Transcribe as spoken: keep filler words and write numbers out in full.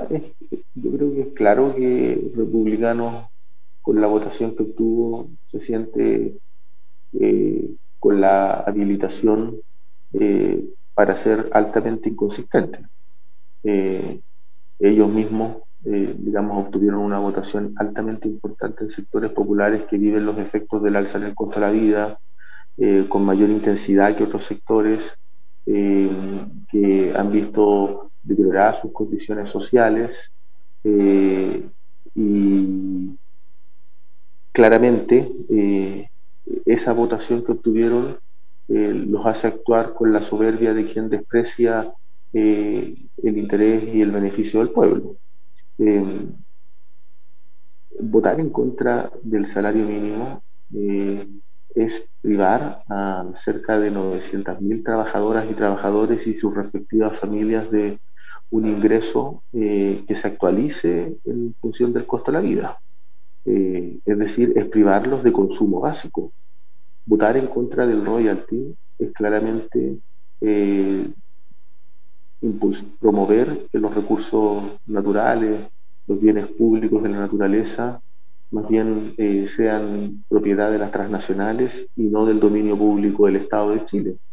es- yo creo que es claro que Republicanos, con la votación que obtuvo, se siente eh, con la habilitación eh, para ser altamente inconsistente. Eh, Ellos mismos, eh, digamos, obtuvieron una votación altamente importante en sectores populares que viven los efectos del alza en el costo de la vida, eh, con mayor intensidad que otros sectores, eh, que han visto deterioradas sus condiciones sociales, eh, y claramente eh, esa votación que obtuvieron eh, los hace actuar con la soberbia de quien desprecia eh, el interés y el beneficio del pueblo. Eh, Votar en contra del salario mínimo eh, es privar a cerca de novecientas mil trabajadoras y trabajadores y sus respectivas familias de un ingreso eh, que se actualice en función del costo de la vida. Eh, es decir, es privarlos de consumo básico. Votar en contra del royalty es claramente eh, impuls- promover que los recursos naturales, los bienes públicos de la naturaleza, más bien eh, sean propiedad de las transnacionales y no del dominio público del Estado de Chile.